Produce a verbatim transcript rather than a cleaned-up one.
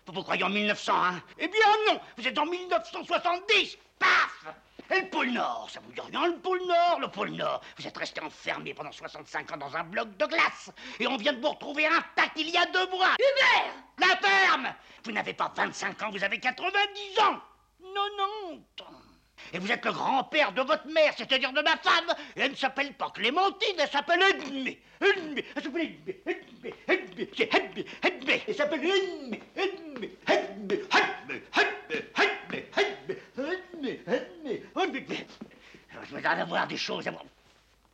Vous vous croyez en mille neuf cents, hein? Eh bien non, vous êtes en mille neuf cent soixante-dix. Paf! Et le pôle Nord, ça vous dit rien, le pôle Nord, le pôle Nord. Vous êtes resté enfermé pendant soixante-cinq ans dans un bloc de glace. Et on vient de vous retrouver intact il y a deux mois. Hubert! La ferme! Vous n'avez pas vingt-cinq ans, vous avez quatre-vingt-dix ans. quatre-vingt-dix. Et vous êtes le grand-père de votre mère, c'est-à-dire de ma femme. Et elle ne s'appelle pas Clémentine, elle s'appelle Edmé. Edmé, elle s'appelle Edmé, Edmé, Edmé, c'est Edmé, Edmé. Elle s'appelle Edmé, Edmé, Edmé, Edmé, Edmé, Edmé, Edmé, Edmé, Edmé, Edmé. Je vais en avoir des choses à voir.